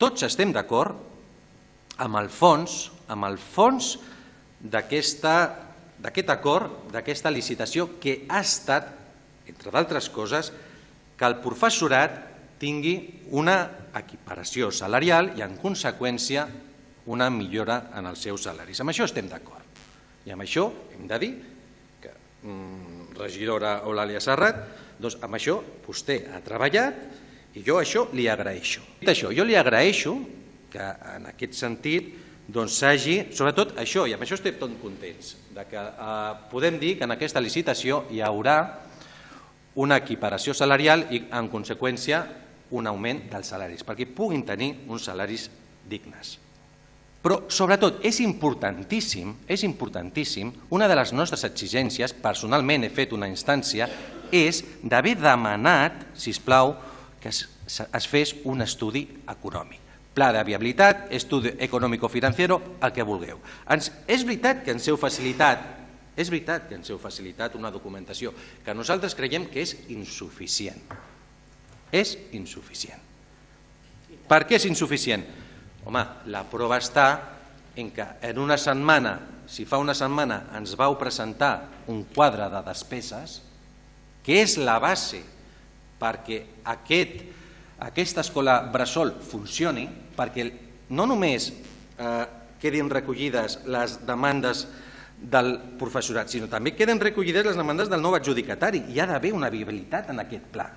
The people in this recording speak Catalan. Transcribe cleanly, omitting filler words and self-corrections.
tots estem d'acord amb el fons d'aquest acord, d'aquesta licitació, que ha estat, entre d'altres coses, que el professorat tingui una equiparació salarial i, en conseqüència, una millora en els seus salaris. Amb això estem d'acord. I amb això hem de dir que, regidora Eulàlia Serrat, doncs amb això vostè ha treballat i jo això li agraeixo. Dit això, jo li agraeixo que en aquest sentit s'hagi, sobretot això, i amb això estem tots contents, que podem dir que en aquesta licitació hi haurà una equiparació salarial i, en conseqüència, un augment dels salaris, perquè puguin tenir uns salaris dignes. Però, sobretot, és importantíssim, una de les nostres exigències, personalment he fet una instància, és d'haver demanat, sisplau, que es fes un estudi econòmic. Pla de viabilitat, estudi econòmico-financiero, el que vulgueu. És veritat que ens heu facilitat una documentació que nosaltres creiem que és insuficient. És insuficient. Per què és insuficient? Home, la prova està en que en una setmana, si fa una setmana ens vau presentar un quadre de despeses, que és la base perquè aquesta escola bressol funcioni, perquè no només quedin recollides les demandes del professorat, sinó també queden recollides les demandes del nou adjudicatari. Hi ha d'haver una viabilitat en aquest pla.